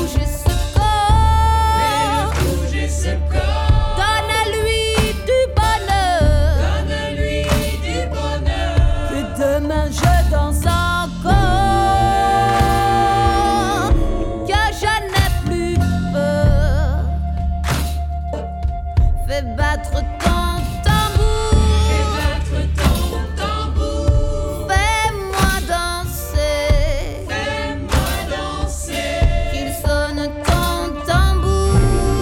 bouger ce corps. Bouger ce corps. Donne-lui du bonheur. Donne-lui du bonheur. Que demain je danse encore. Que je n'ai plus peur. Fais battre ton tambour. Fais battre ton tambour. Fais-moi danser. Fais-moi danser. Qu'il sonne ton tambour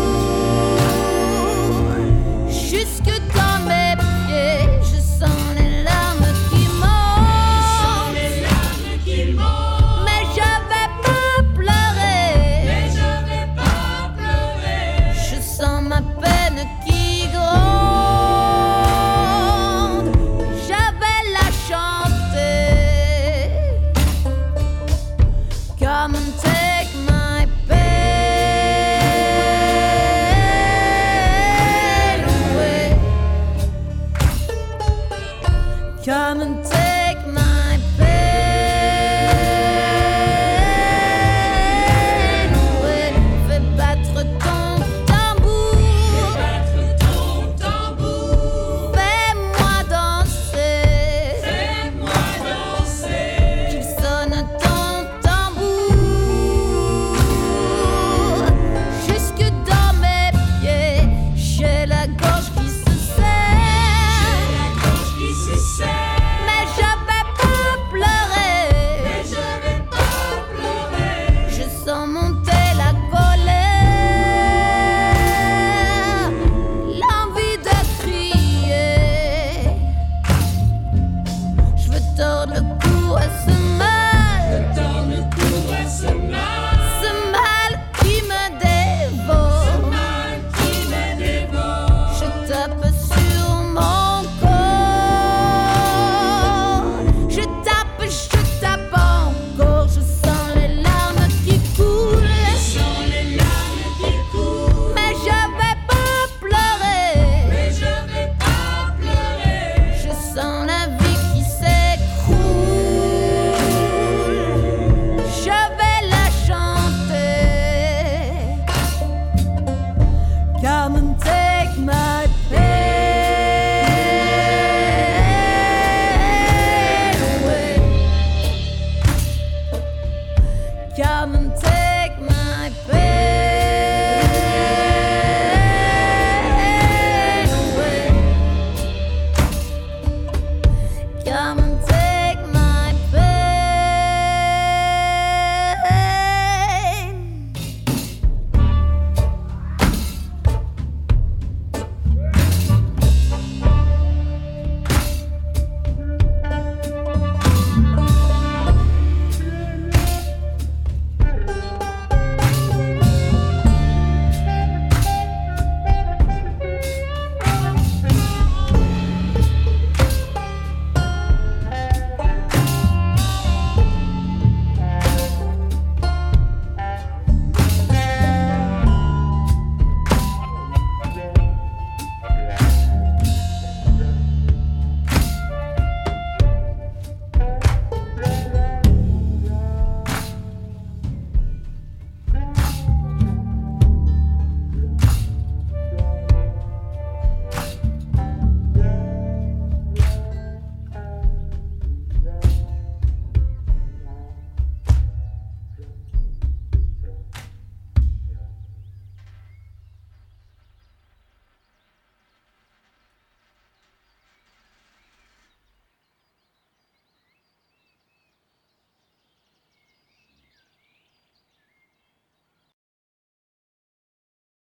jusque dans mes pieds. Je sens les larmes qui montent. Les larmes qui montent. Mais je vais pas pleurer. Mais je vais pas pleurer. Je sens ma peine qui gronde. Je vais la chanter comme un